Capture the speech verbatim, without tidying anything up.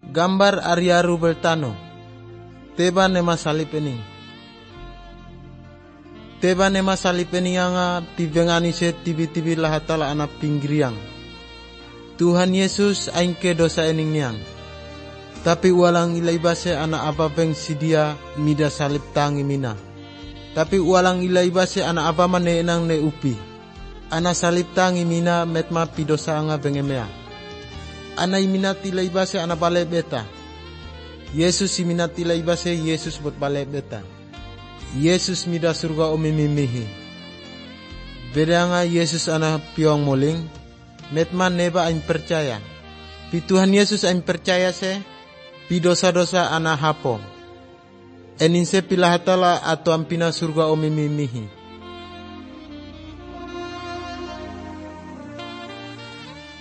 Gambar Aryaru Beltano. Teba nema salib ening. Teba nema salib ening anga tibengani se tibi-tibi lahatala anak pinggiriang. Tuhan Yesus aingke dosa ening niang. Tapi walang ilaibase anak apa beng sidia mida salib tangi mina. Tapi walang ilaibase anak apa mane enang ne upi. Ana salib tangi mina metma pidosa anga bengemea. Ana iminati ilaibase ana bale beta. Yesus iminati ilaibase Yesus bot bale beta. Yesus mida surga omimimihi. Bedanga Yesus ana piong moling. Metma neba aing percaya. Pi Tuhan Yesus aing percaya se. Pi dosa-dosa ana hapo. Eninse pilahatala atau ampina surga omimimihi.